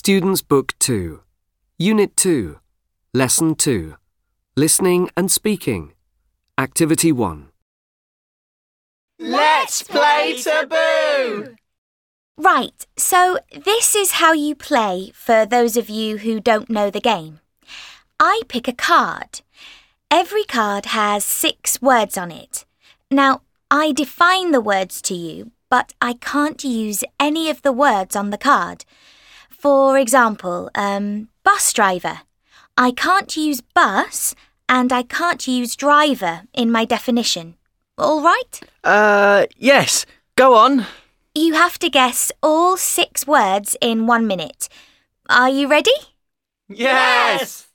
Students' Book 2, Unit 2, Lesson 2, Listening and Speaking, Activity 1. Let's play Taboo! Right, so this is how you play for those of you who don't know the game. I pick a card. Every card has 6 words on it. Now, I define the words to you, but I can't use any of the words on the card. For example, bus driver. I can't use bus and I can't use driver in my definition. All right? Yes. Go on. You have to guess all 6 words in 1 minute. Are you ready? Yes!